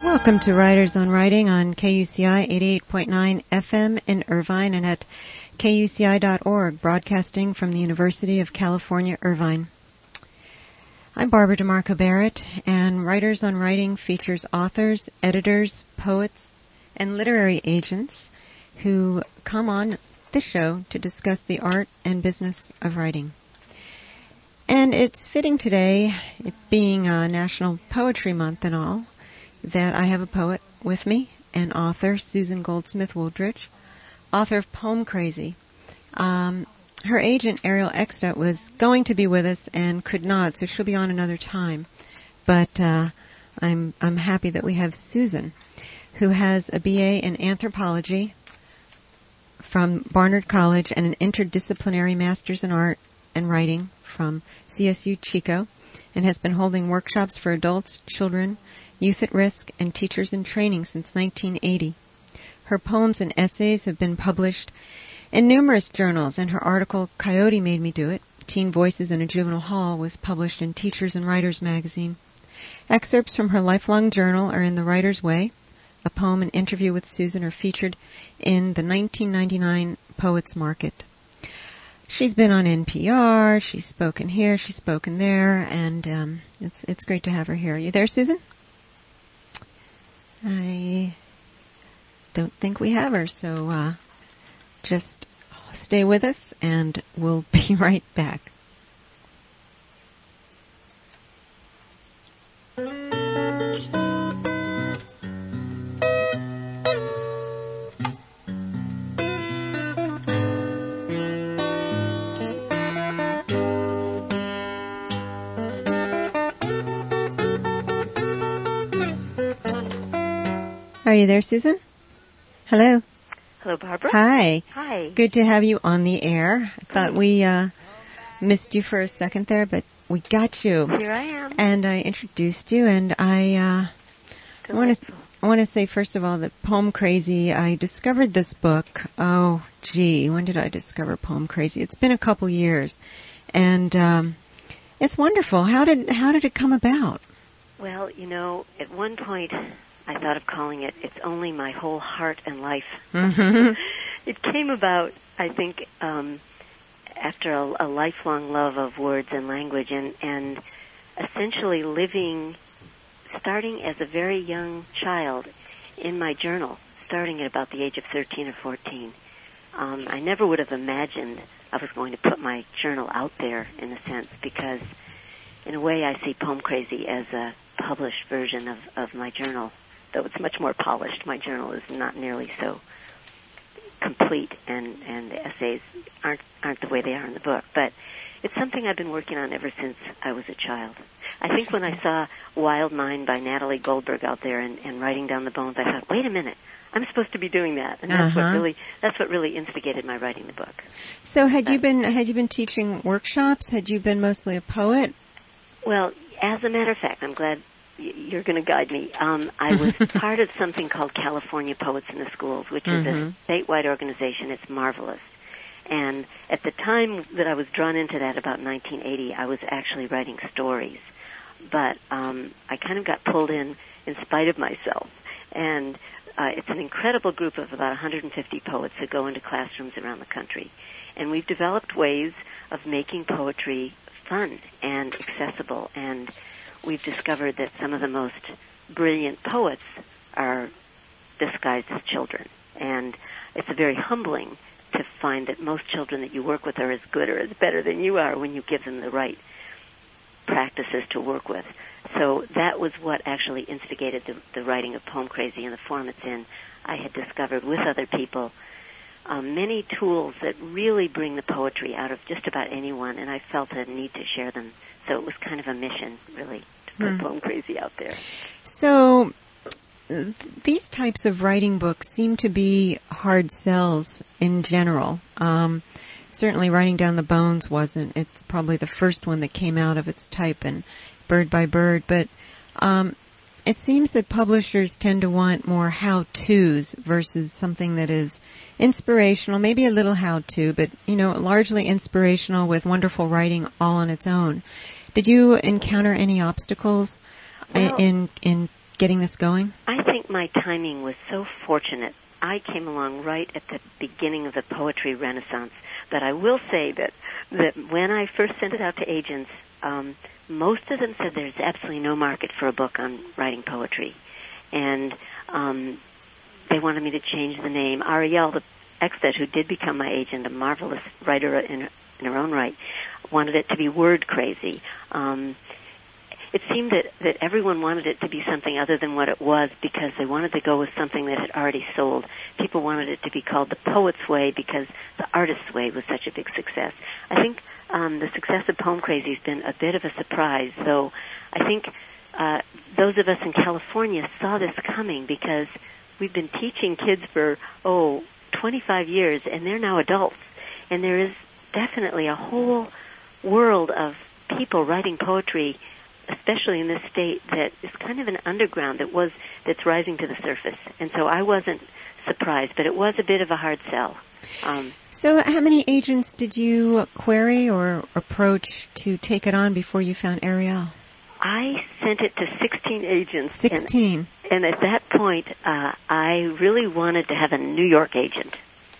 Welcome to Writers on Writing on KUCI 88.9 FM in Irvine and at KUCI.org, broadcasting from the University of California, Irvine. I'm Barbara DeMarco Barrett, and Writers on Writing features authors, editors, poets, and literary agents who come on this show to discuss the art and business of writing. And it's fitting today, it being National Poetry Month and all, that I have a poet with me, and author, Susan Goldsmith Wooldridge, author of Poem Crazy. Her agent, Ariel Eckstadt, was going to be with us and could not, so she'll be on another time. But I'm happy that we have Susan, who has a BA in anthropology from Barnard College and an interdisciplinary master's in art and writing from CSU Chico, and has been holding workshops for adults, children, youth at risk, and teachers in training since 1980. Her poems and essays have been published in numerous journals, and her article, Coyote Made Me Do It, Teen Voices in a Juvenile Hall, was published in Teachers and Writers magazine. Excerpts from her lifelong journal are in The Writer's Way. A poem and interview with Susan are featured in the 1999 Poets Market. She's been on NPR, she's spoken here, she's spoken there, and it's great to have her here. Are you there, Susan? I don't think we have her, so just stay with us, and we'll be right back. Are you there, Susan? Hello. Hello, Barbara. Hi. Hi. Good to have you on the air. I thought we missed you for a second there, but we got you. Here I am. And I introduced you, and I want to say, first of all, that Poem Crazy, I discovered this book. Oh, gee, when did I discover Poem Crazy? It's been a couple years, and it's wonderful. How did it come about? Well, at one point I thought of calling it It's Only My Whole Heart and Life. Mm-hmm. It came about, I think, after a lifelong love of words and language, and essentially living, starting as a very young child in my journal, starting at about the age of 13 or 14. I never would have imagined I was going to put my journal out there, in a sense, because in a way I see Poem Crazy as a published version of my journal. Though it's much more polished, my journal is not nearly so complete, and the essays aren't the way they are in the book. But it's something I've been working on ever since I was a child. I think when I saw Wild Mind by Natalie Goldberg out there and writing down the bones, I thought, wait a minute, I'm supposed to be doing that, and that's what really instigated my writing the book. So had you been teaching workshops? Had you been mostly a poet? Well, as a matter of fact, I'm glad you're going to guide me. I was part of something called California Poets in the Schools, which is a statewide organization. It's marvelous. And at the time that I was drawn into that, about 1980, I was actually writing stories. But I kind of got pulled in spite of myself. And it's an incredible group of about 150 poets who go into classrooms around the country. And we've developed ways of making poetry fun and accessible, and we've discovered that some of the most brilliant poets are disguised as children. And it's very humbling to find that most children that you work with are as good or as better than you are when you give them the right practices to work with. So that was what actually instigated the writing of Poem Crazy in the form it's in. I had discovered with other people many tools that really bring the poetry out of just about anyone, and I felt a need to share them. So it was kind of a mission, really, to put Poem Crazy out there. So these types of writing books seem to be hard sells in general. Certainly Writing Down the Bones wasn't. It's probably the first one that came out of its type, and Bird by Bird. But it seems that publishers tend to want more how-tos versus something that is inspirational, maybe a little how-to, but, largely inspirational with wonderful writing all on its own. Did you encounter any obstacles in getting this going? I think my timing was so fortunate. I came along right at the beginning of the poetry renaissance. But I will say that when I first sent it out to agents, most of them said there's absolutely no market for a book on writing poetry. And they wanted me to change the name. Ariel, the Ekstedt, who did become my agent, a marvelous writer in her own right, wanted it to be word crazy. It seemed that everyone wanted it to be something other than what it was because they wanted to go with something that had already sold. People wanted it to be called The Poet's Way because The Artist's Way was such a big success. I think the success of Poem Crazy has been a bit of a surprise, though I think those of us in California saw this coming because we've been teaching kids for, 25 years, and they're now adults. And there is definitely a whole world of people writing poetry, especially in this state, that is kind of an underground that's rising to the surface. And so I wasn't surprised, but it was a bit of a hard sell. So how many agents did you query or approach to take it on before you found Ariel? I sent it to 16 agents. 16. And at that point, I really wanted to have a New York agent.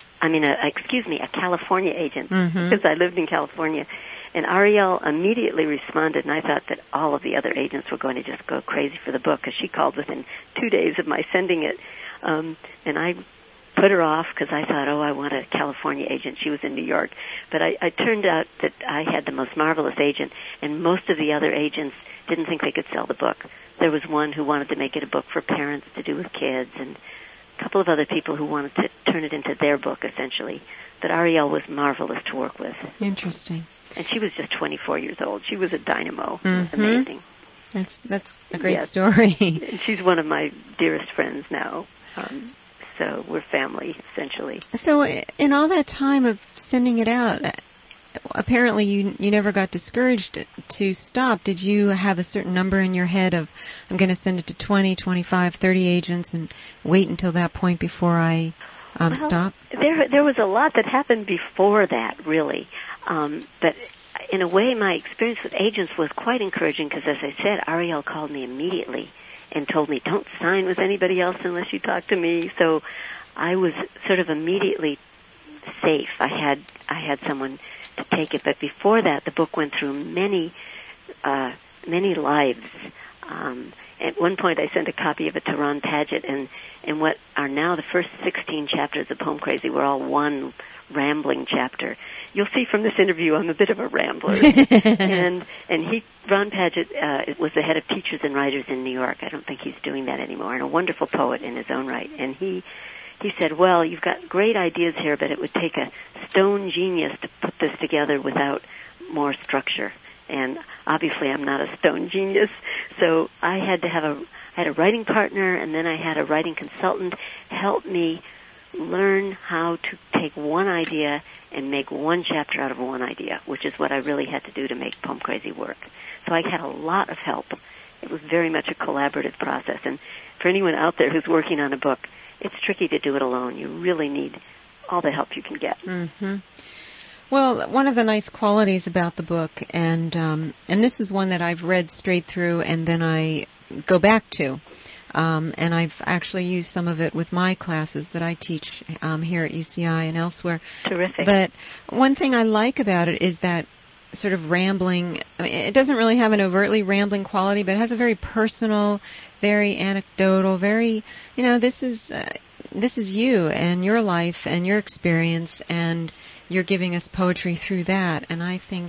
A California agent, because I lived in California. And Ariel immediately responded, and I thought that all of the other agents were going to just go crazy for the book, because she called within 2 days of my sending it. And I put her off because I thought, I want a California agent. She was in New York. But I turned out that I had the most marvelous agent, and most of the other agents didn't think they could sell the book. There was one who wanted to make it a book for parents to do with kids, and a couple of other people who wanted to turn it into their book, essentially. But Ariel was marvelous to work with. Interesting. And she was just 24 years old. She was a dynamo. It was amazing. That's a great story. She's one of my dearest friends now. So we're family, essentially. So in all that time of sending it out, apparently you never got discouraged to stop. Did you have a certain number in your head of, I'm going to send it to 20, 25, 30 agents and wait until that point before I stop? There was a lot that happened before that, really. But in a way, my experience with agents was quite encouraging because, as I said, Ariel called me immediately and told me, don't sign with anybody else unless you talk to me. So I was sort of immediately safe. I had someone to take it. But before that, the book went through many lives. At one point, I sent a copy of it to Ron Padgett, and what are now the first 16 chapters of Poem Crazy were all one rambling chapter. You'll see from this interview I'm a bit of a rambler. and Ron Padgett was the head of teachers and writers in New York. I don't think he's doing that anymore, and a wonderful poet in his own right. And he said, well, you've got great ideas here, but it would take a stone genius to put this together without more structure. And obviously I'm not a stone genius, so I had to have a writing partner, and then I had a writing consultant help me learn how to take one idea and make one chapter out of one idea, which is what I really had to do to make Poem Crazy work. So I had a lot of help. It was very much a collaborative process. And for anyone out there who's working on a book, it's tricky to do it alone. You really need all the help you can get. Mm-hmm. Well, one of the nice qualities about the book, and this is one that I've read straight through and then I go back to, and I've actually used some of it with my classes that I teach here at UCI and elsewhere. Terrific. But one thing I like about it is that sort of rambling, it doesn't really have an overtly rambling quality, but it has a very personal, very anecdotal, very, this is you and your life and your experience, and you're giving us poetry through that. And I think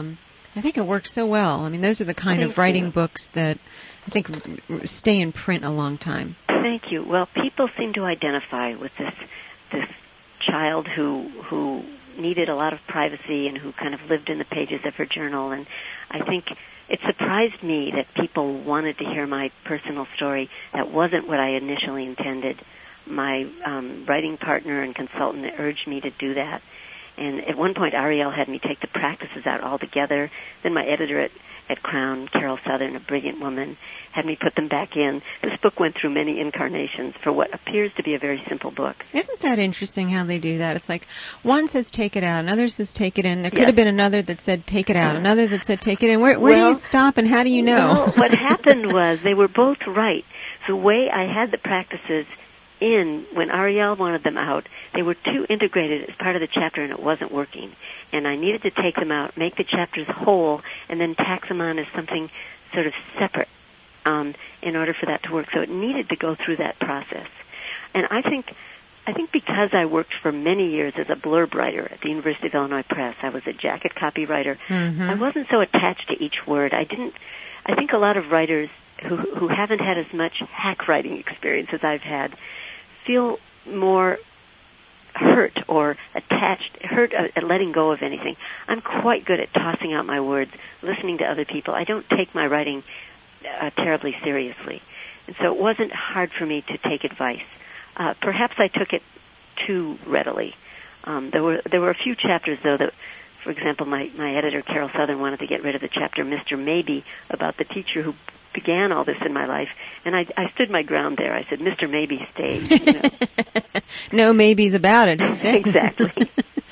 it works so well. Those are the kind of writing books that I think stay in print a long time. Thank you. Well, people seem to identify with this child who needed a lot of privacy and who kind of lived in the pages of her journal. And I think it surprised me that people wanted to hear my personal story. That wasn't what I initially intended. My writing partner and consultant urged me to do that. And at one point, Ariel had me take the practices out altogether. Then my editor at Crown, Carol Southern, a brilliant woman, had me put them back in. This book went through many incarnations for what appears to be a very simple book. Isn't that interesting how they do that? It's like one says take it out, another says take it in. There could have been another that said take it out, another that said take it in. Where do you stop and how do you know? Well, what happened was they were both right. the way I had the practices in, when Ariel wanted them out, they were too integrated as part of the chapter and it wasn't working. And I needed to take them out, make the chapters whole, and then tack them on as something sort of separate in order for that to work. So it needed to go through that process. And I think because I worked for many years as a blurb writer at the University of Illinois Press, I was a jacket copywriter. Mm-hmm. I wasn't so attached to each word. I think a lot of writers who haven't had as much hack writing experience as I've had feel more hurt or hurt at letting go of anything. I'm quite good at tossing out my words, listening to other people. I don't take my writing terribly seriously. And so it wasn't hard for me to take advice. Perhaps I took it too readily. There were a few chapters, though, that, for example, my editor, Carol Southern, wanted to get rid of the chapter Mr. Maybe about the teacher who began all this in my life, and I stood my ground there. I said, Mr. Maybe stayed. You know. No maybes about it. Exactly.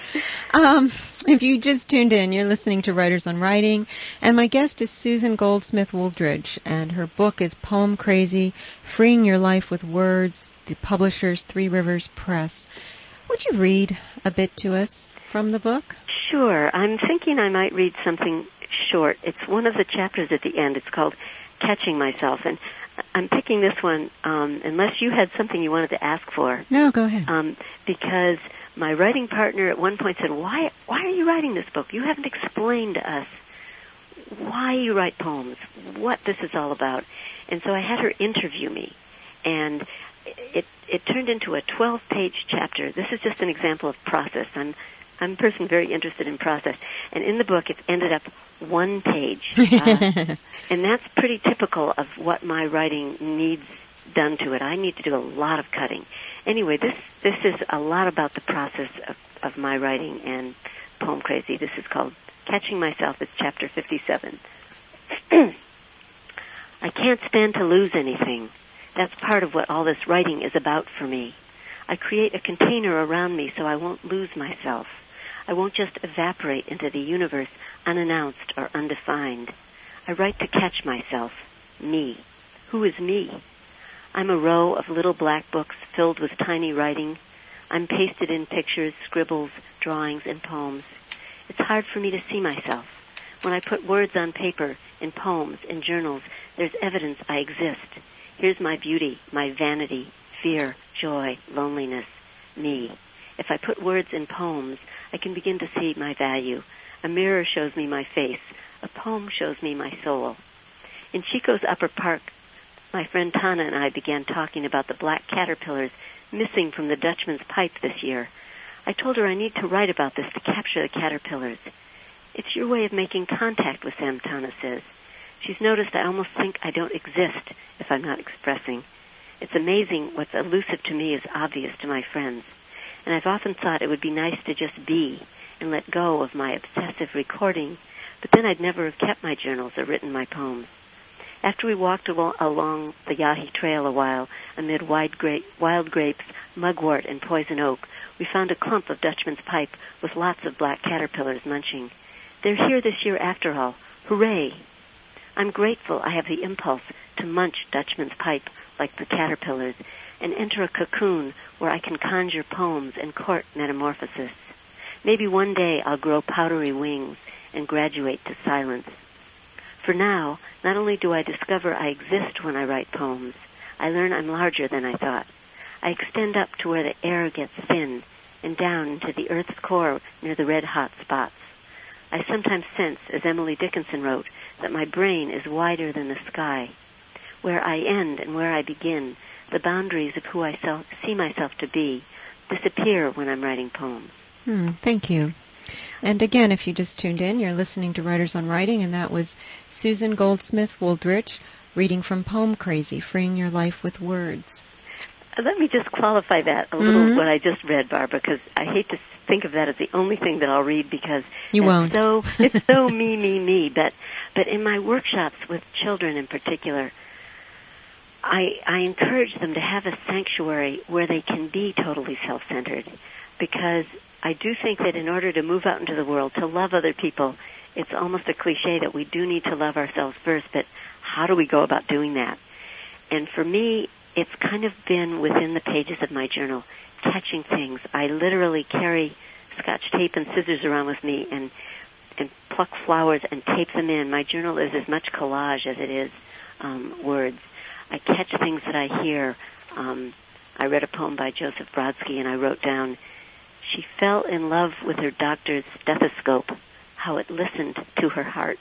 If you just tuned in, you're listening to Writers on Writing, and my guest is Susan Goldsmith Wooldridge, and her book is Poem Crazy, Freeing Your Life with Words, the publisher's Three Rivers Press. Would you read a bit to us from the book? Sure. I'm thinking I might read something short. It's one of the chapters at the end. It's called Catching Myself, and I'm picking this one unless you had something you wanted to ask for. No, go ahead. Because my writing partner at one point said, why are you writing this book? You haven't explained to us why you write poems, what this is all about. And so I had her interview me, and it turned into a 12-page chapter. This is just an example of process. I'm a person very interested in process. And in the book, it's ended up one page. And that's pretty typical of what my writing needs done to it. I need to do a lot of cutting. Anyway, this is a lot about the process of my writing and Poem Crazy. This is called Catching Myself. It's chapter 57. I can't stand to lose anything. That's part of what all this writing is about for me. I create a container around me so I won't lose myself. I won't just evaporate into the universe unannounced or undefined. I write to catch myself, me. Who is me? I'm a row of little black books filled with tiny writing. I'm pasted in pictures, scribbles, drawings, and poems. It's hard for me to see myself. When I put words on paper, in poems, in journals, there's evidence I exist. Here's my beauty, my vanity, fear, joy, loneliness, me. If I put words in poems, I can begin to see my value. A mirror shows me my face. A poem shows me my soul. In Chico's Upper Park, my friend Tana and I began talking about the black caterpillars missing from the Dutchman's pipe this year. I told her I need to write about this to capture the caterpillars. It's your way of making contact with them, Tana says. She's noticed I almost think I don't exist if I'm not expressing. It's amazing what's elusive to me is obvious to my friends. And I've often thought it would be nice to just be and let go of my obsessive recording, but then I'd never have kept my journals or written my poems. After we walked along the Yahi Trail a while, amid wild grapes, mugwort, and poison oak, we found a clump of Dutchman's pipe with lots of black caterpillars munching. They're here this year after all. Hooray! I'm grateful I have the impulse to munch Dutchman's pipe like the caterpillars and enter a cocoon where I can conjure poems and court metamorphosis. Maybe one day I'll grow powdery wings and graduate to silence. For now, not only do I discover I exist when I write poems, I learn I'm larger than I thought. I extend up to where the air gets thin and down into the earth's core near the red-hot spots. I sometimes sense, as Emily Dickinson wrote, that my brain is wider than the sky. Where I end and where I begin, the boundaries of who I see myself to be, disappear when I'm writing poems. Thank you. And again, if you just tuned in, you're listening to Writers on Writing, and that was Susan Goldsmith Wooldridge reading from Poem Crazy, Freeing Your Life with Words. Let me just qualify that a little, what I just read, Barbara, because I hate to think of that as the only thing that I'll read because it's so me. But in my workshops with children in particular, I encourage them to have a sanctuary where they can be totally self-centered, because I do think that in order to move out into the world, to love other people, it's almost a cliche that we do need to love ourselves first, but how do we go about doing that? And for me, it's kind of been within the pages of my journal, catching things. I literally carry Scotch tape and scissors around with me and pluck flowers and tape them in. My journal is as much collage as it is words. I catch things that I hear. I read a poem by Joseph Brodsky, and I wrote down, she fell in love with her doctor's stethoscope, how it listened to her heart.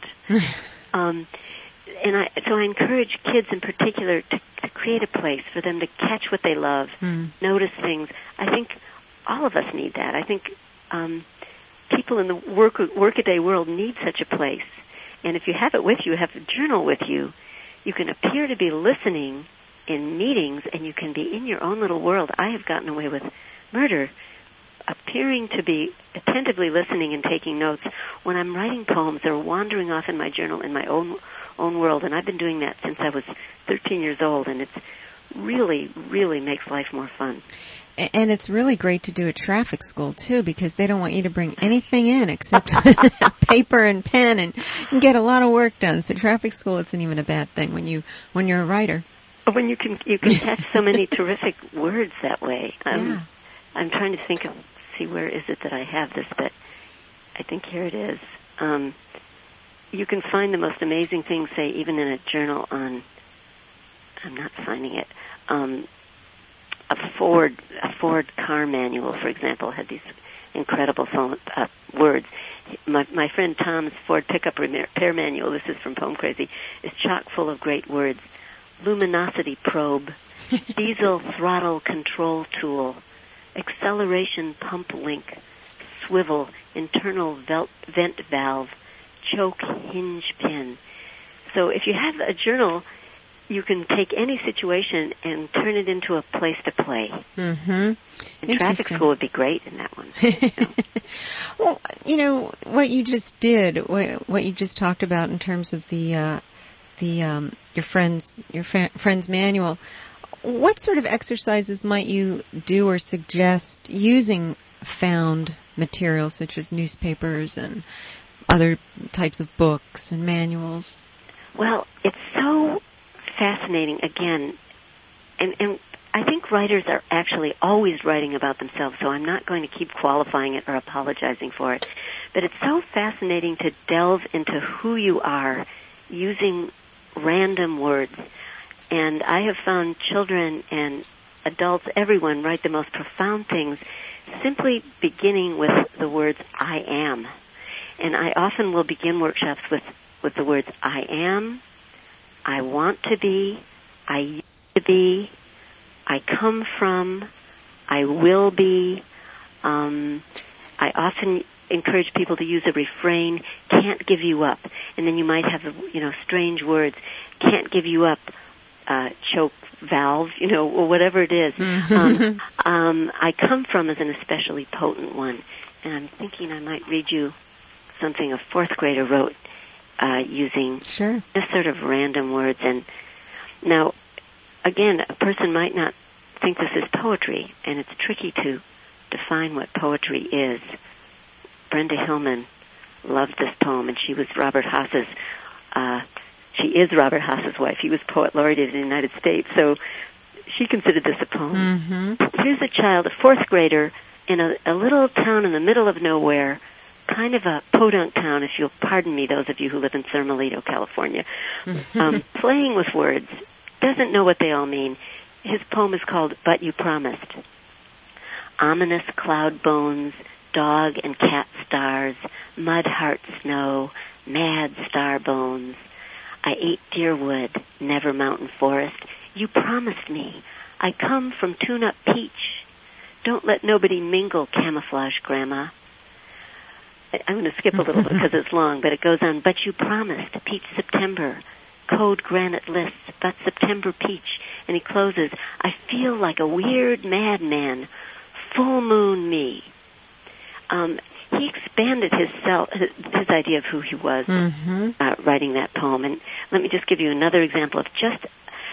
So I encourage kids in particular to create a place for them to catch what they love, notice things. I think all of us need that. I think people in the workaday world need such a place. And if you have it with you, have a journal with you, you can appear to be listening in meetings, and you can be in your own little world. I have gotten away with murder, appearing to be attentively listening and taking notes when I'm writing poems. They're wandering off in my journal in my own world, and I've been doing that since I was 13 years old, and it's really, really makes life more fun. And it's really great to do at traffic school, too, because they don't want you to bring anything in except paper and pen and get a lot of work done. So traffic school isn't even a bad thing when you're a writer. When you can catch so many terrific words that way. I'm trying to see where is it that I have this, but I think here it is. You can find the most amazing things, say, even in a journal on, I'm not finding it, a Ford car manual, for example, had these incredible words. My friend Tom's Ford pickup repair manual, this is from Poem Crazy, is chock full of great words. Luminosity probe, diesel throttle control tool, acceleration pump link, swivel, internal vent valve, choke hinge pin. So if you have a journal, you can take any situation and turn it into a place to play. And traffic school would be great in that one. Well, what you just did, what you just talked about in terms of your friend's manual. What sort of exercises might you do or suggest using found materials such as newspapers and other types of books and manuals? Well, it's so fascinating, again, and I think writers are actually always writing about themselves, so I'm not going to keep qualifying it or apologizing for it. But it's so fascinating to delve into who you are using random words. And I have found children and adults, everyone, write the most profound things simply beginning with the words I am. And I often will begin workshops with the words I am, I want to be, I used to be, I come from, I will be. I often encourage people to use a refrain, can't give you up. And then you might have, strange words, can't give you up, choke valve, or whatever it is. I come from is an especially potent one. And I'm thinking I might read you something a fourth grader wrote using this sort of random words. And now, again, a person might not think this is poetry, and it's tricky to define what poetry is. Brenda Hillman loved this poem, and she was Robert Haas's, she is Robert Haas's wife. He was poet laureate of the United States, so she considered this a poem. Here's a child, a fourth grader, in a little town in the middle of nowhere, kind of a podunk town, if you'll pardon me, those of you who live in Thermalito, California, playing with words, doesn't know what they all mean. His poem is called But You Promised. Ominous cloud bones, dog and cat stars, mud heart snow, mad star bones. I ate deer wood, never mountain forest. You promised me. I come from tune-up peach. Don't let nobody mingle camouflage, Grandma. I'm going to skip a little bit because it's long, but it goes on. But you promised, peach September, code granite lists, but September peach. And he closes, I feel like a weird madman, full moon me. He expanded his idea of who he was writing that poem. And let me just give you another example of just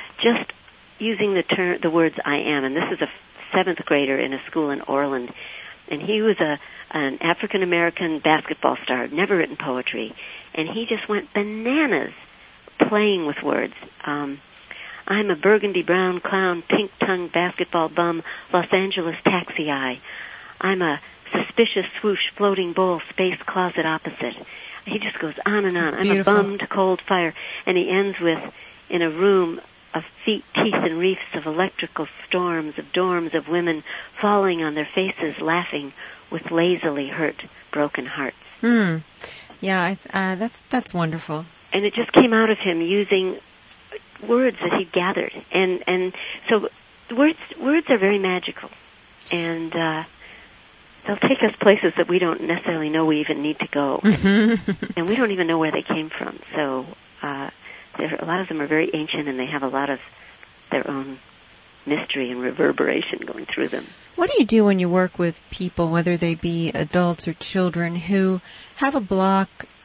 using the words I am. And this is a 7th grader in a school in Orland. And he was an African-American basketball star, never written poetry. And he just went bananas playing with words. I'm I'm a burgundy brown clown, pink-tongued basketball bum, Los Angeles taxi eye. I'm a suspicious swoosh floating bowl, space closet opposite. He just goes on and on. I'm a bummed cold fire. And he ends with, in a room of feet, teeth, and reefs of electrical storms, of dorms of women falling on their faces, laughing with lazily hurt, broken hearts. Yeah, that's wonderful. And it just came out of him using words that he'd gathered. And so words are very magical. And they'll take us places that we don't necessarily know we even need to go. And we don't even know where they came from. So a lot of them are very ancient, and they have a lot of their own mystery and reverberation going through them. What do you do when you work with people, whether they be adults or children, who have a block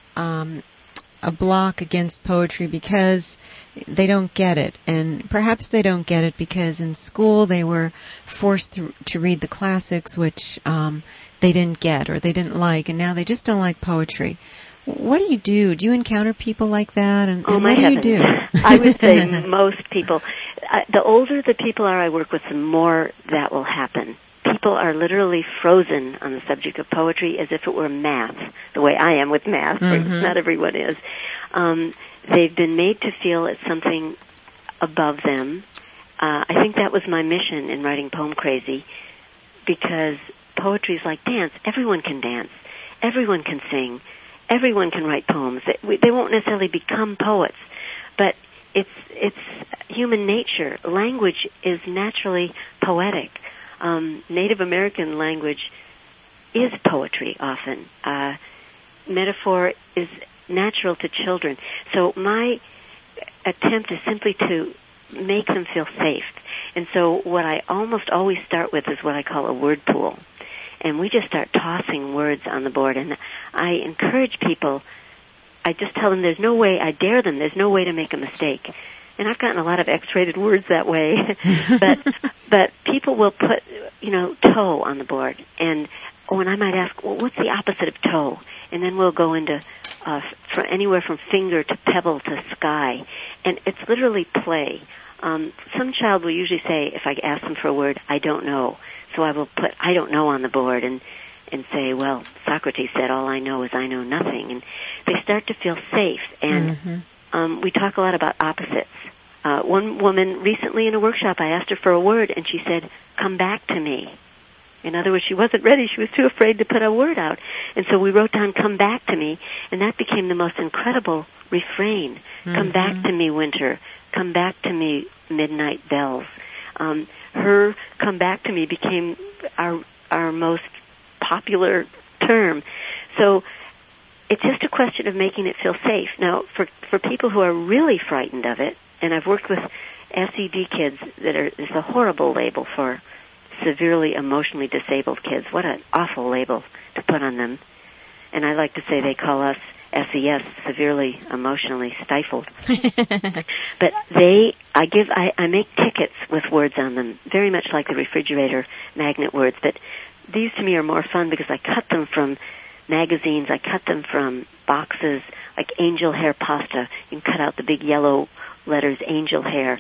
against poetry because they don't get it? And perhaps they don't get it because in school they were forced to read the classics, which they didn't get or they didn't like, and now they just don't like poetry. What do you do? Do you encounter people like that? And oh, my what heavens. do you do? I would say most people. The older the people are I work with, the more that will happen. People are literally frozen on the subject of poetry as if it were math, the way I am with math. Not everyone is. They've been made to feel it's something above them. I think that was my mission in writing Poem Crazy, because poetry is like dance. Everyone can dance. Everyone can sing. Everyone can write poems. They won't necessarily become poets, but it's human nature. Language is naturally poetic. Native American language is poetry often. Metaphor is natural to children. So my attempt is simply to make them feel safe. And so what I almost always start with is what I call a word pool. And we just start tossing words on the board. And I encourage people, I just tell them there's no way, I dare them, there's no way to make a mistake. And I've gotten a lot of X-rated words that way. but people will put, toe on the board. And when I might ask, well, what's the opposite of toe? And then we'll go into anywhere from finger to pebble to sky. And it's literally play. Some child will usually say, if I ask them for a word, I don't know. So I will put I don't know on the board and say, well, Socrates said, all I know is I know nothing. And they start to feel safe. And we talk a lot about opposites. One woman recently in a workshop, I asked her for a word, and she said, come back to me. In other words, she wasn't ready. She was too afraid to put a word out. And so we wrote down, come back to me, and that became the most incredible refrain. Come back to me, winter. Come back to me, midnight bells. Her come back to me became our most popular term. So it's just a question of making it feel safe. Now, for people who are really frightened of it, and I've worked with SED kids it's a horrible label for severely emotionally disabled kids. What an awful label to put on them. And I like to say they call us SES, severely emotionally stifled. But I make tickets with words on them, very much like the refrigerator magnet words. But these to me are more fun because I cut them from magazines, I cut them from boxes, like angel hair pasta. You can cut out the big yellow letters, angel hair.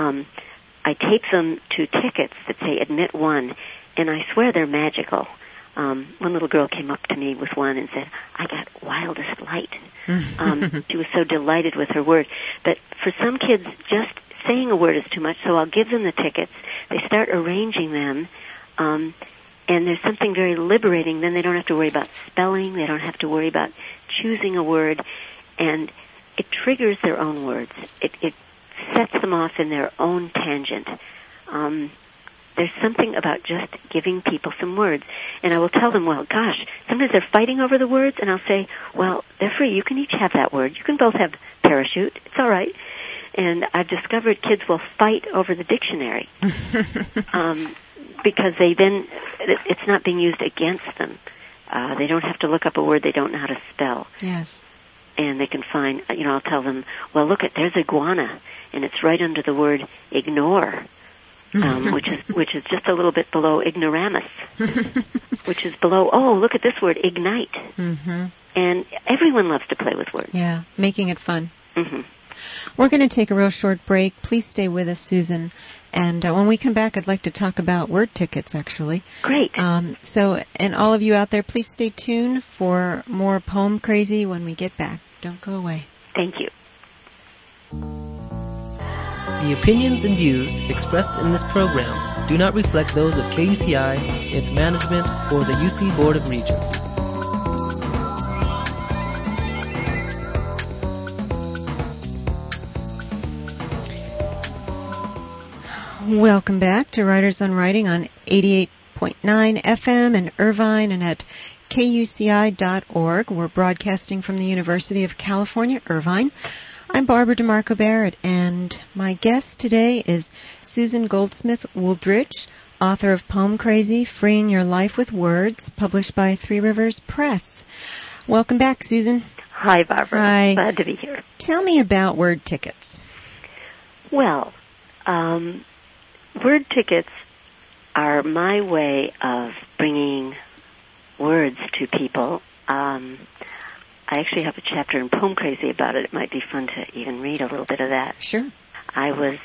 I tape them to tickets that say admit one, and I swear they're magical. One little girl came up to me with one and said, I got wildest light. She was so delighted with her word. But for some kids, just saying a word is too much, so I'll give them the tickets. They start arranging them, and there's something very liberating. Then they don't have to worry about spelling. They don't have to worry about choosing a word. And it triggers their own words. It sets them off in their own tangent. There's something about just giving people some words. And I will tell them, well, gosh, sometimes they're fighting over the words, and I'll say, well, they're free. You can each have that word. You can both have parachute. It's all right. And I've discovered kids will fight over the dictionary because it's not being used against them. They don't have to look up a word they don't know how to spell. Yes. And they can find, I'll tell them, well, look, there's iguana, and it's right under the word ignore. Which is just a little bit below ignoramus, which is below, look at this word, ignite. And everyone loves to play with words. Yeah, making it fun. We're going to take a real short break. Please stay with us, Susan. And when we come back, I'd like to talk about word tickets, actually. Great. And all of you out there, please stay tuned for more Poem Crazy when we get back. Don't go away. Thank you. The opinions and views expressed in this program do not reflect those of KUCI, its management, or the UC Board of Regents. Welcome back to Writers on Writing on 88.9 FM in Irvine and at KUCI.org. We're broadcasting from the University of California, Irvine. I'm Barbara DeMarco Barrett, and my guest today is Susan Goldsmith Wooldridge, author of Poem Crazy, Freeing Your Life with Words, published by Three Rivers Press. Welcome back, Susan. Hi, Barbara. Hi. Glad to be here. Tell me about word tickets. Well, word tickets are my way of bringing words to people. I actually have a chapter in Poem Crazy about it. It might be fun to even read a little bit of that. Sure. I was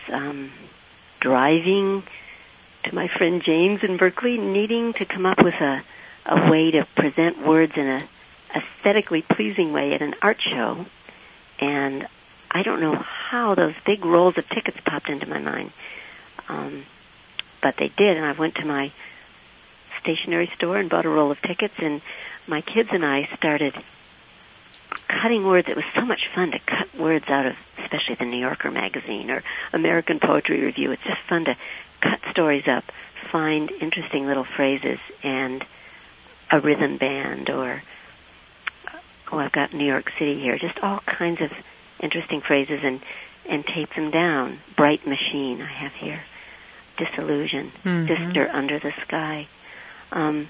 driving to my friend James in Berkeley, needing to come up with a way to present words in a aesthetically pleasing way at an art show. And I don't know how those big rolls of tickets popped into my mind. But they did, and I went to my stationery store and bought a roll of tickets, and my kids and I started cutting words. It was so much fun to cut words out of, especially the New Yorker magazine or American Poetry Review. It's just fun to cut stories up, find interesting little phrases, and a rhythm band, or, I've got New York City here, just all kinds of interesting phrases, and tape them down. Bright Machine I have here. Disillusion. Sister Under the Sky. And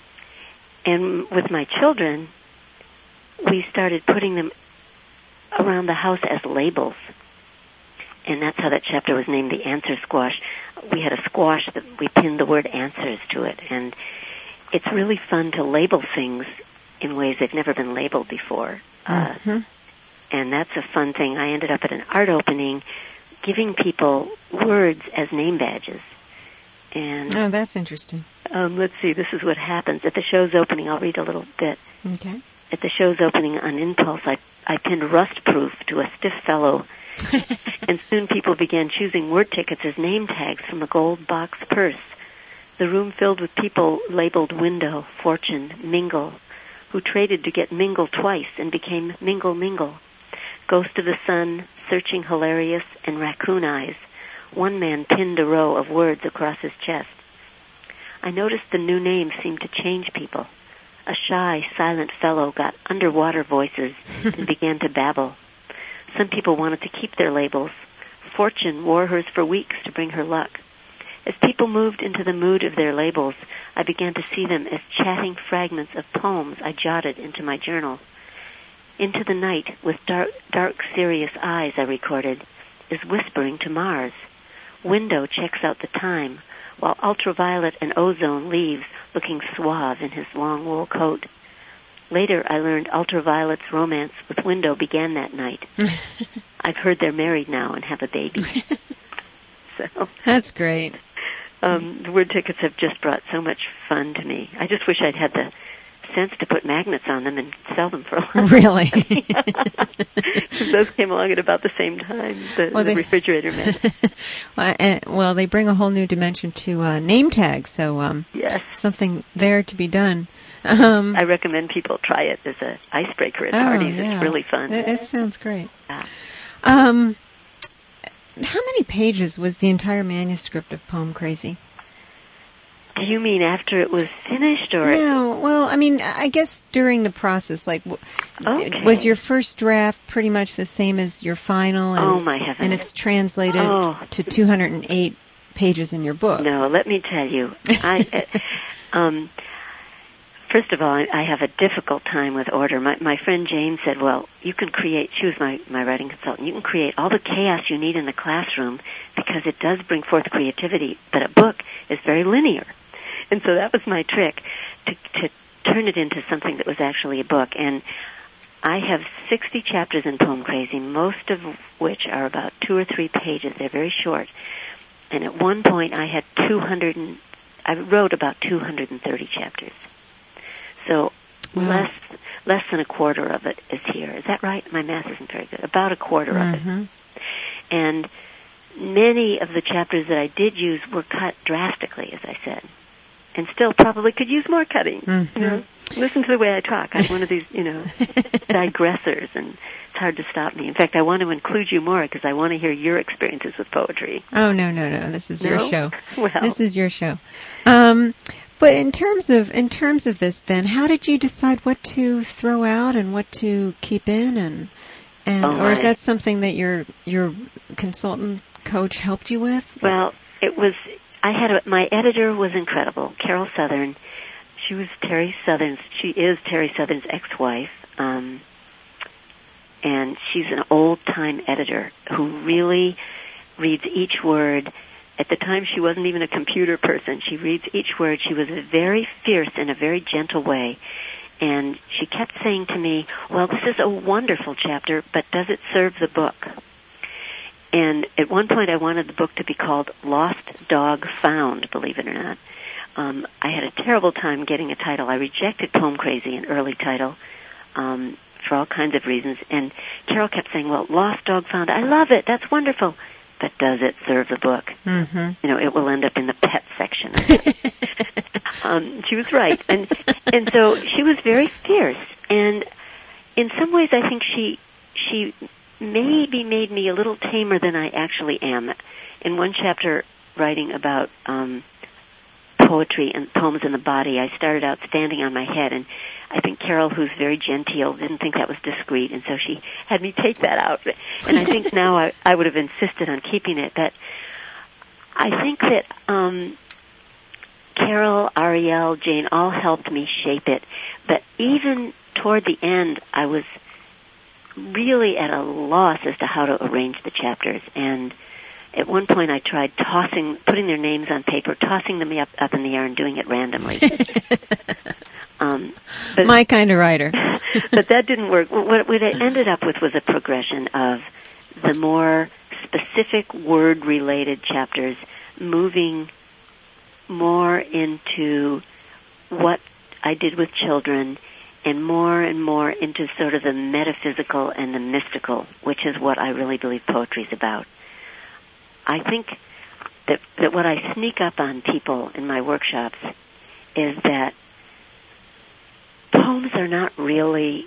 with my children, we started putting them around the house as labels. And that's how that chapter was named The Answer Squash. We had a squash that we pinned the word answers to it. And it's really fun to label things in ways they've never been labeled before. And that's a fun thing. I ended up at an art opening giving people words as name badges. And oh, that's interesting. Let's see, this is what happens. At the show's opening, I'll read a little bit. Okay. At the show's opening on impulse, I pinned Rust Proof to a stiff fellow, and soon people began choosing word tickets as name tags from a gold box purse. The room filled with people labeled Window, Fortune, Mingle, who traded to get Mingle twice and became Mingle Mingle. Ghost of the Sun, Searching Hilarious, and Raccoon Eyes. One man pinned a row of words across his chest. I noticed the new names seemed to change people. A shy, silent fellow got underwater voices and began to babble. Some people wanted to keep their labels. Fortune wore hers for weeks to bring her luck. As people moved into the mood of their labels, I began to see them as chatting fragments of poems I jotted into my journal. Into the night, with dark, serious eyes, I recorded, is whispering to Mars. Window checks out the time, while Ultraviolet and Ozone leaves, looking suave in his long wool coat. Later, I learned Ultraviolet's romance with Window began that night. I've heard they're married now and have a baby. So that's great. The word tickets have just brought so much fun to me. I just wish I'd had the sense to put magnets on them and sell them for a while. Really? Because those came along at about the same time, the refrigerator magnets. Well, they bring a whole new dimension to name tags, so yes, something there to be done. I recommend people try it as an icebreaker at parties. Yeah. It's really fun. It sounds great. Yeah. How many pages was the entire manuscript of Poem Crazy? Do you mean after it was finished, or? No, well, I mean, I guess during the process, like, okay. Was your first draft pretty much the same as your final? And, oh, my heavens. And it's translated to 208 pages in your book. No, let me tell you. First of all, I have a difficult time with order. My friend Jane said, well, you can create, she was my writing consultant, you can create all the chaos you need in the classroom because it does bring forth creativity, but a book is very linear. And so that was my trick, to turn it into something that was actually a book. And I have 60 chapters in Poem Crazy, most of which are about 2 or 3 pages. They're very short. And at one point I had I wrote about 230 chapters. So wow. less than a quarter of it is here. Is that right? My math isn't very good. About a quarter of it. And many of the chapters that I did use were cut drastically, as I said, and still probably could use more cutting. You know, listen to the way I talk. I'm one of these, digressors, and it's hard to stop me. In fact, I want to include you more because I want to hear your experiences with poetry. Oh, no. This is your show. Well. This is your show. But in terms of this, then, how did you decide what to throw out and what to keep in, or is that something that your consultant coach helped you with? Well, it was. My editor was incredible, Carol Southern. She is Terry Southern's ex-wife, and she's an old-time editor who really reads each word. At the time, she wasn't even a computer person. She reads each word. She was very fierce in a very gentle way. And she kept saying to me, well, this is a wonderful chapter, but does it serve the book? And at one point, I wanted the book to be called Lost Dog Found, believe it or not. I had a terrible time getting a title. I rejected Poem Crazy, an early title, for all kinds of reasons. And Carol kept saying, well, Lost Dog Found, I love it. That's wonderful. But does it serve the book? It will end up in the pet section. She was right. And so she was very fierce. And in some ways, I think she maybe made me a little tamer than I actually am. In one chapter, writing about poetry and poems in the body, I started out standing on my head, and I think Carol, who's very genteel, didn't think that was discreet, and so she had me take that out. And I think now I would have insisted on keeping it, but I think that Carol, Ariel, Jane all helped me shape it. But even toward the end, I was really at a loss as to how to arrange the chapters. And at one point I tried putting their names on paper, tossing them up in the air and doing it randomly. But, my kind of writer. But that didn't work. What I ended up with was a progression of the more specific word-related chapters moving more into what I did with children and more into sort of the metaphysical and the mystical, which is what I really believe poetry is about. I think that what I sneak up on people in my workshops is that poems are not really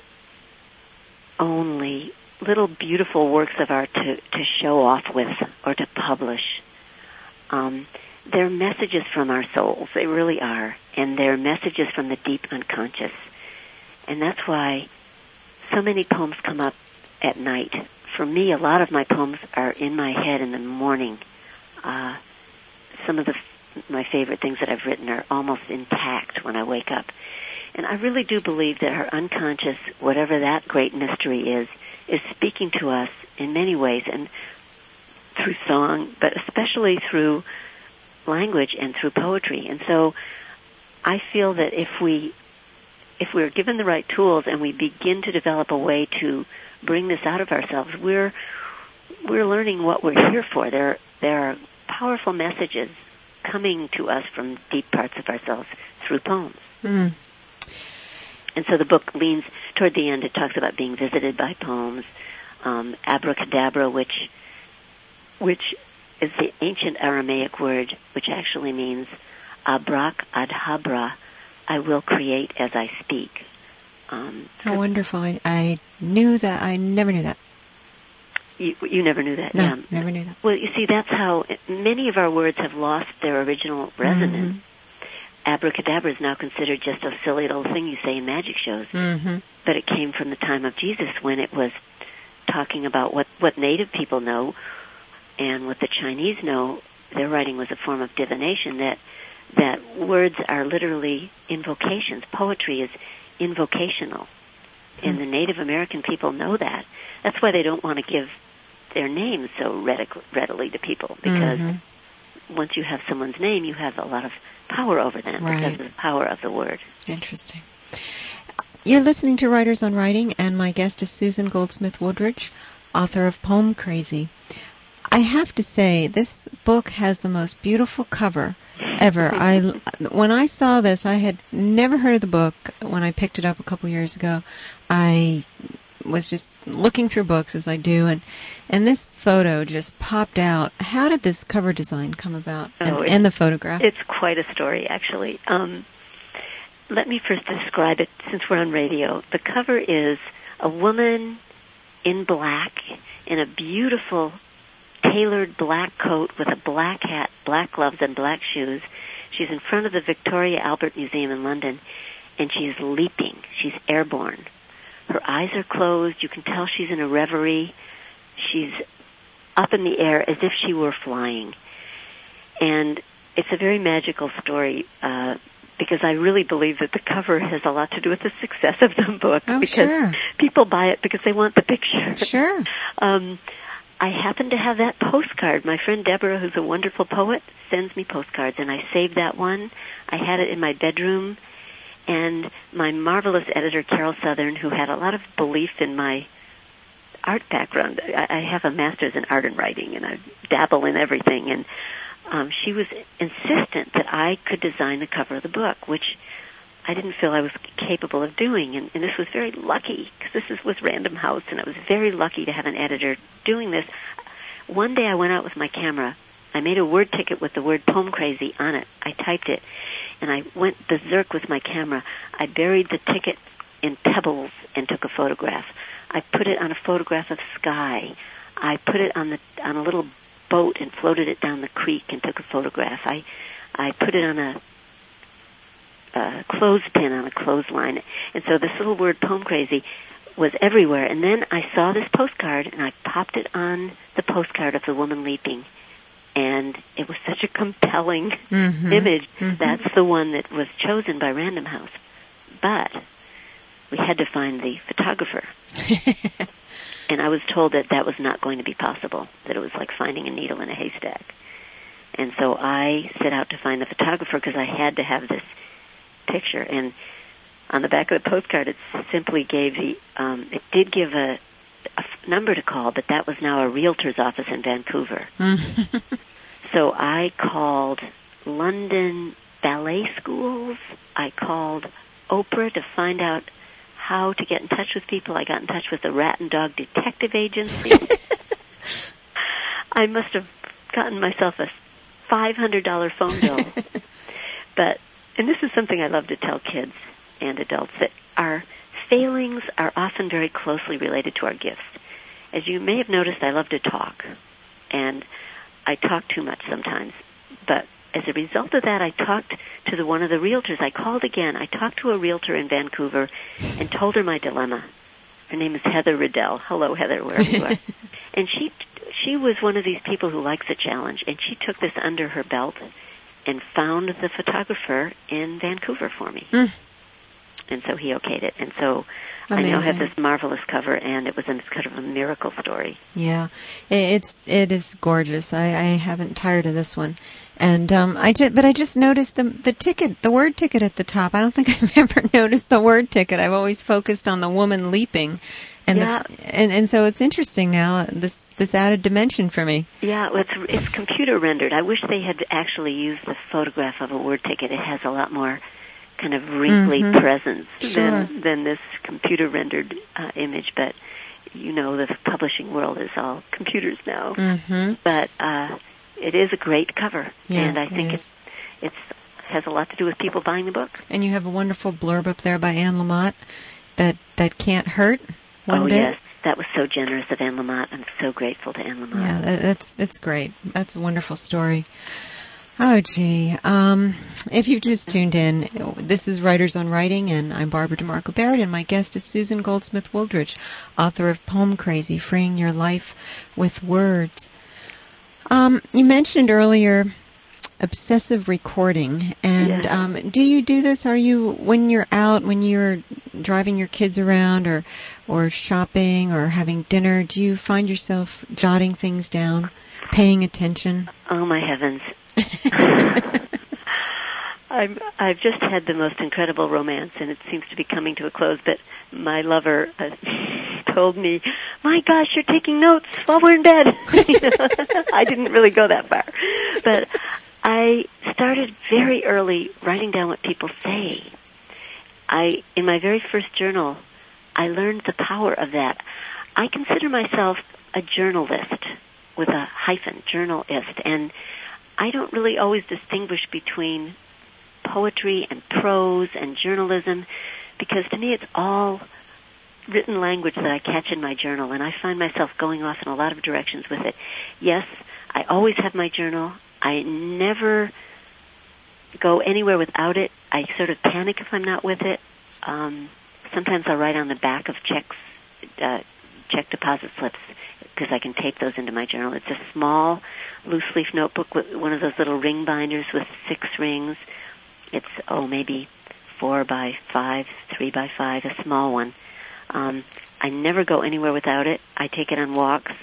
only little beautiful works of art to show off with or to publish. They're messages from our souls. They really are. And they're messages from the deep unconscious. And that's why so many poems come up at night. For me, a lot of my poems are in my head in the morning. Some of my favorite things that I've written are almost intact when I wake up. And I really do believe that our unconscious, whatever that great mystery is speaking to us in many ways, and through song, but especially through language and through poetry. And so I feel that if we're given the right tools and we begin to develop a way to bring this out of ourselves, we're learning what we're here for. There are powerful messages coming to us from deep parts of ourselves through poems. And so the book leans toward the end. It talks about being visited by poems, abracadabra, which is the ancient Aramaic word, which actually means abracadabra, I will create as I speak. How wonderful. I knew that. I never knew that. You never knew that? No, yeah. Never knew that. Well, you see, that's how many of our words have lost their original resonance. Abracadabra is now considered just a silly little thing you say in magic shows. But it came from the time of Jesus, when it was talking about what native people know and what the Chinese know. Their writing was a form of divination, that words are literally invocations. Poetry is invocational. And the Native American people know that. That's why they don't want to give their names so readily to people, because once you have someone's name, you have a lot of power over them because of the power of the word. Interesting. You're listening to Writers on Writing, and my guest is Susan Goldsmith Woodridge, author of Poem Crazy. I have to say, this book has the most beautiful cover ever. When I saw this, I had never heard of the book when I picked it up a couple years ago. I was just looking through books, as I do, and this photo just popped out. How did this cover design come about, and the photograph? It's quite a story, actually. Let me first describe it, since we're on radio. The cover is a woman in black, in a beautiful tailored black coat with a black hat, black gloves, and black shoes. She's in front of the Victoria Albert Museum in London, and she's leaping. She's airborne. Her eyes are closed. You can tell she's in a reverie. She's up in the air as if she were flying. And it's a very magical story, because I really believe that the cover has a lot to do with the success of the book. Oh, because sure. People buy it because they want the picture. Sure. I happen to have that postcard. My friend Deborah, who's a wonderful poet, sends me postcards, and I saved that one. I had it in my bedroom, and my marvelous editor, Carol Southern, who had a lot of belief in my art background. I have a master's in art and writing, and I dabble in everything, and she was insistent that I could design the cover of the book, which I didn't feel I was capable of doing, and this was very lucky, because this was Random House, and I was very lucky to have an editor doing this. One day I went out with my camera. I made a word ticket with the word Poem Crazy on it. I typed it, and I went berserk with my camera. I buried the ticket in pebbles and took a photograph. I put it on a photograph of sky. I put it on a little boat and floated it down the creek and took a photograph. I put it on a clothespin on a clothesline. And so this little word, Poem Crazy, was everywhere. And then I saw this postcard, and I popped it on the postcard of the woman leaping. And it was such a compelling image. That's the one that was chosen by Random House. But we had to find the photographer. And I was told that that was not going to be possible, that it was like finding a needle in a haystack. And so I set out to find the photographer because I had to have this picture. And on the back of the postcard, it simply gave it did give a number to call, but that was now a realtor's office in Vancouver. So I called London ballet schools. I called Oprah to find out how to get in touch with people. I got in touch with the Rat and Dog Detective Agency. I must have gotten myself a $500 phone bill. And this is something I love to tell kids and adults, that our failings are often very closely related to our gifts. As you may have noticed, I love to talk, and I talk too much sometimes. But as a result of that, I talked to one of the realtors. I called again. I talked to a realtor in Vancouver and told her my dilemma. Her name is Heather Riddell. Hello, Heather, wherever you are. And she was one of these people who likes a challenge, and she took this under her belt and found the photographer in Vancouver for me. And so he okayed it. And so Amazing. I now have this marvelous cover, and it was kind of a miracle story. Yeah, it is gorgeous. I haven't tired of this one. And I just noticed the ticket, the word ticket at the top. I don't think I've ever noticed the word ticket. I've always focused on the woman leaping. And yeah. And so it's interesting now, this added dimension for me. Yeah, it's computer rendered. I wish they had actually used the photograph of a word ticket. It has a lot more kind of wrinkly presence than this computer rendered image. But you know, the publishing world is all computers now. But it is a great cover, and I think it has a lot to do with people buying the book. And you have a wonderful blurb up there by Anne Lamott that can't hurt. One bit. Yes, that was so generous of Anne Lamott. I'm so grateful to Anne Lamott. Yeah, that's great. That's a wonderful story. Oh, gee. If you've just tuned in, this is Writers on Writing, and I'm Barbara DeMarco Barrett, and my guest is Susan Goldsmith Woodridge, author of Poem Crazy, Freeing Your Life with Words. You mentioned earlier obsessive recording, and do you do this? Are you, when you're out, when you're driving your kids around or shopping or having dinner, do you find yourself jotting things down, paying attention? Oh, my heavens. I've just had the most incredible romance, and it seems to be coming to a close. But my lover told me, "My gosh, you're taking notes while we're in bed." I didn't really go that far, but I started very early writing down what people say. In my very first journal, I learned the power of that. I consider myself a journalist with a hyphen, journalist, and I don't really always distinguish between poetry and prose and journalism, because to me it's all written language that I catch in my journal, and I find myself going off in a lot of directions with it. Yes, I always have my journal. I never go anywhere without it. I sort of panic if I'm not with it. Sometimes I'll write on the back of check deposit slips, because I can tape those into my journal. It's a small, loose-leaf notebook with one of those little ring binders with 6 rings. It's, maybe 4 by 5, 3 by 5, a small one. I never go anywhere without it. I take it on walks.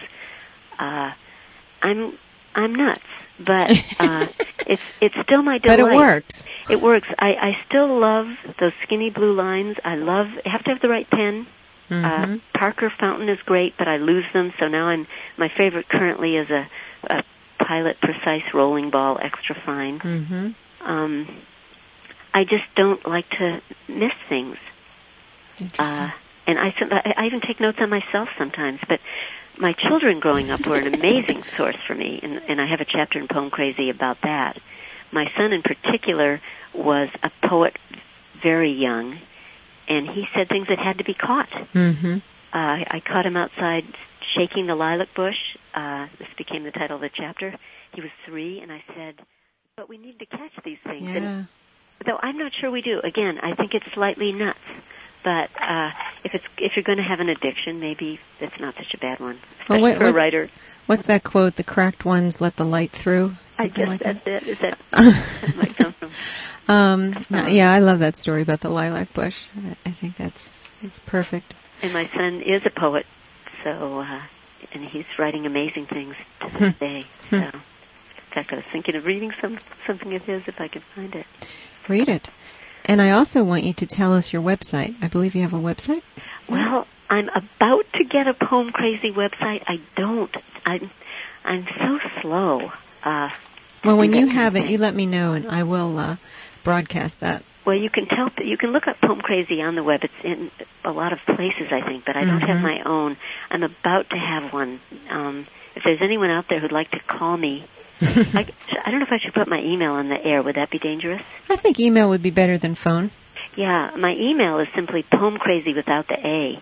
I'm nuts, but it's still my delight. But it works. It works. I still love those skinny blue lines. I have to have the right pen. Mm-hmm. Parker Fountain is great, but I lose them, so now my favorite currently is a Pilot Precise Rolling Ball Extra Fine. Mm-hmm. I just don't like to miss things. And I even take notes on myself sometimes, but my children growing up were an amazing source for me, and I have a chapter in Poem Crazy about that. My son in particular was a poet very young, and he said things that had to be caught. Mm-hmm. I caught him outside shaking the lilac bush. This became the title of the chapter. He was 3, and I said, but we need to catch these things. Yeah. And, though I'm not sure we do. Again, I think it's slightly nuts. But if you're going to have an addiction, maybe that's not such a bad one, especially for a writer. What's that quote? The cracked ones let the light through. I guess that's it. Is that might come from? Yeah, I love that story about the lilac bush. I think it's perfect. And my son is a poet, so and he's writing amazing things to this day. So, in fact, I was thinking of reading something of his if I could find it. Read it. And I also want you to tell us your website. I believe you have a website? Well, I'm about to get a Poem Crazy website. I don't. I'm so slow. Well, when you have it, you let me know, and I will broadcast that. Well, you can look up Poem Crazy on the web. It's in a lot of places, I think, but I don't have my own. I'm about to have one. If there's anyone out there who'd like to call me, I don't know if I should put my email on the air. Would that be dangerous? I think email would be better than phone. Yeah, my email is simply poemcrazy without the A,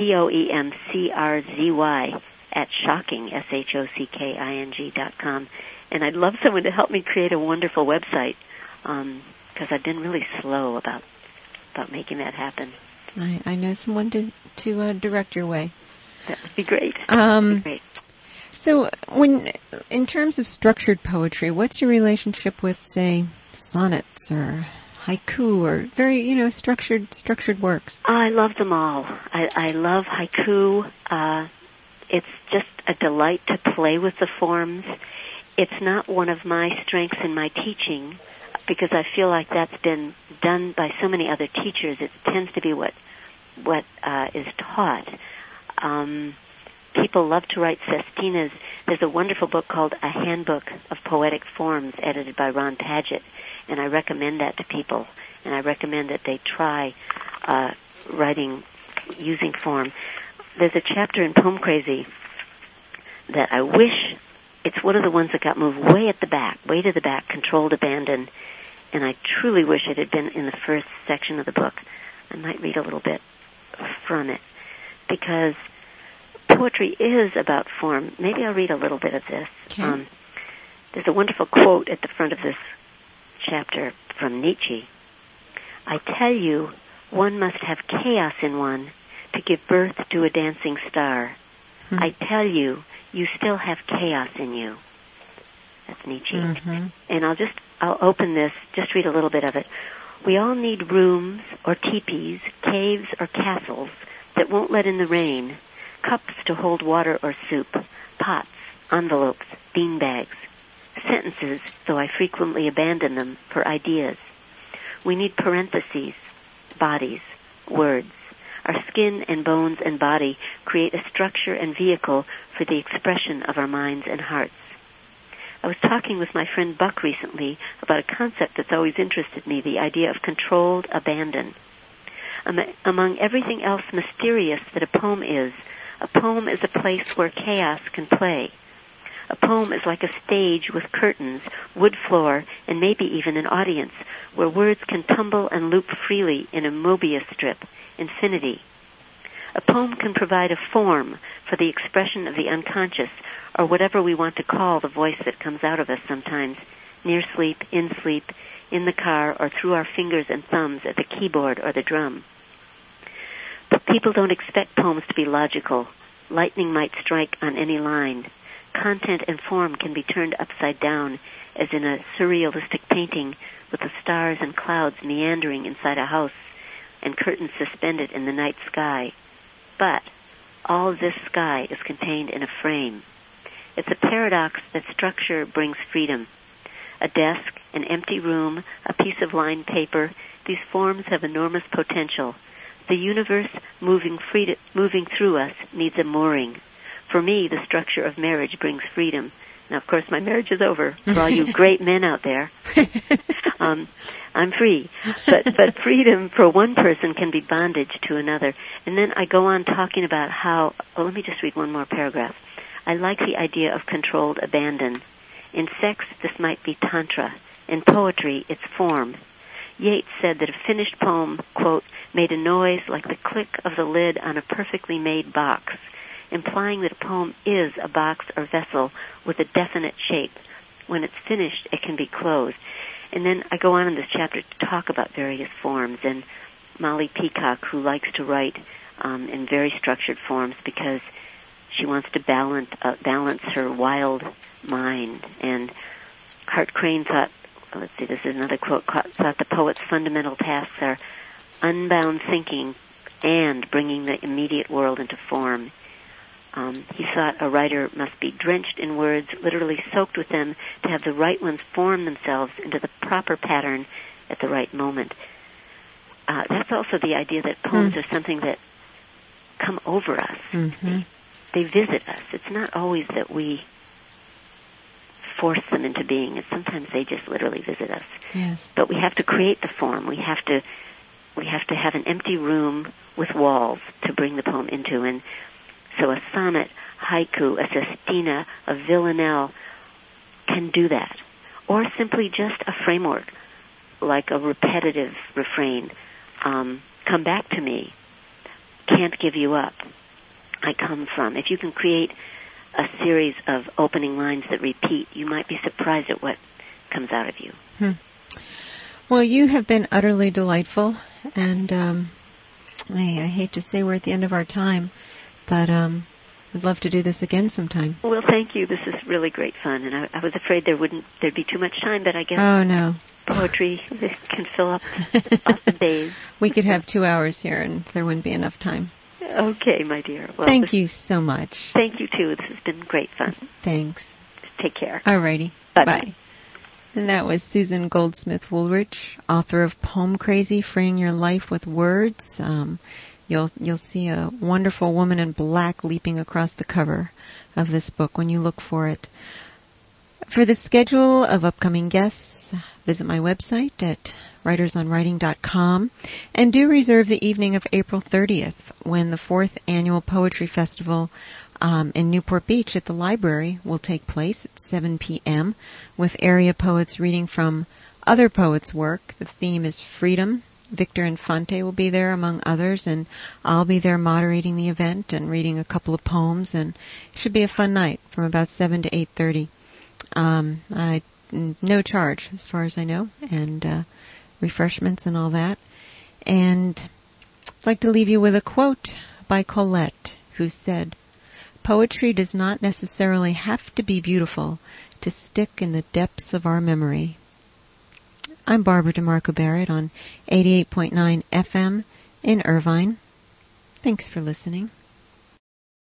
POEMCRZY @shocking, SHOCKING.com. And I'd love someone to help me create a wonderful website, because I've been really slow about making that happen. I know someone to direct your way. That would be great. That would be great. So, in terms of structured poetry, what's your relationship with, say, sonnets or haiku or very, structured works? I love them all. I love haiku. It's just a delight to play with the forms. It's not one of my strengths in my teaching, because I feel like that's been done by so many other teachers. It tends to be what is taught. People love to write sestinas. There's a wonderful book called A Handbook of Poetic Forms, edited by Ron Padgett, and I recommend that to people. And I recommend that they try writing using form. There's a chapter in Poem Crazy that I wish, it's one of the ones that got moved way to the back, Controlled Abandon, and I truly wish it had been in the first section of the book. I might read a little bit from it, because poetry is about form. Maybe I'll read a little bit of this. Okay. There's a wonderful quote at the front of this chapter from Nietzsche. I tell you, one must have chaos in one to give birth to a dancing star. I tell you, you still have chaos in you. That's Nietzsche. Mm-hmm. And I'll open this, just read a little bit of it. We all need rooms or teepees, caves or castles that won't let in the rain, cups to hold water or soup, pots, envelopes, bean bags, sentences, though I frequently abandon them, for ideas. We need parentheses, bodies, words. Our skin and bones and body create a structure and vehicle for the expression of our minds and hearts. I was talking with my friend Buck recently about a concept that's always interested me, the idea of controlled abandon. Among everything else mysterious that a poem is a place where chaos can play. A poem is like a stage with curtains, wood floor, and maybe even an audience, where words can tumble and loop freely in a Mobius strip, infinity. A poem can provide a form for the expression of the unconscious, or whatever we want to call the voice that comes out of us sometimes, near sleep, in the car, or through our fingers and thumbs at the keyboard or the drum. But people don't expect poems to be logical. Lightning might strike on any line. Content and form can be turned upside down, as in a surrealistic painting with the stars and clouds meandering inside a house and curtains suspended in the night sky. But all this sky is contained in a frame. It's a paradox that structure brings freedom. A desk, an empty room, a piece of lined paper, these forms have enormous potential. The universe moving through us needs a mooring. For me, the structure of marriage brings freedom. Now, of course, my marriage is over for all you great men out there. I'm free. But freedom for one person can be bondage to another. And then I go on talking about how, let me just read one more paragraph. I like the idea of controlled abandon. In sex, this might be tantra. In poetry, it's form. Yeats said that a finished poem, quote, made a noise like the click of the lid on a perfectly made box, implying that a poem is a box or vessel with a definite shape. When it's finished, it can be closed. And then I go on in this chapter to talk about various forms, and Molly Peacock, who likes to write in very structured forms because she wants to balance her wild mind. And Hart Crane thought, let's see, this is another quote, thought the poet's fundamental tasks are unbound thinking and bringing the immediate world into form. He thought a writer must be drenched in words, literally soaked with them, to have the right ones form themselves into the proper pattern at the right moment. That's also the idea that poems are something that come over us. Mm-hmm. They visit us. It's not always that we force them into being. Sometimes they just literally visit us. Yes. But we have to create the form. We have to have an empty room with walls to bring the poem into. And so a sonnet, haiku, a sestina, a villanelle can do that. Or simply just a framework, like a repetitive refrain. Come back to me. Can't give you up. I come from. If you can create a series of opening lines that repeat, you might be surprised at what comes out of you. Well, you have been utterly delightful, and I hate to say we're at the end of our time, but I'd love to do this again sometime. Well, thank you. This is really great fun, and I was afraid there'd be too much time, but I guess poetry can fill up awesome days. We could have 2 hours here, and there wouldn't be enough time. Okay, my dear. Well, thank you so much. Thank you, too. This has been great fun. Thanks. Take care. All righty. Bye-bye. And that was Susan Goldsmith Woolrich, author of Poem Crazy, Freeing Your Life with Words. You'll see a wonderful woman in black leaping across the cover of this book when you look for it. For the schedule of upcoming guests, visit my website at writersonwriting.com, and do reserve the evening of April 30th when the 4th Annual Poetry Festival in Newport Beach at the library will take place at 7 p.m. with area poets reading from other poets' work. The theme is freedom. Victor Infante will be there, among others, and I'll be there moderating the event and reading a couple of poems, and it should be a fun night from about 7 to 8:30. No charge, as far as I know, and refreshments and all that. And I'd like to leave you with a quote by Colette, who said, "Poetry does not necessarily have to be beautiful to stick in the depths of our memory." I'm Barbara DeMarco Barrett on 88.9 FM in Irvine. Thanks for listening.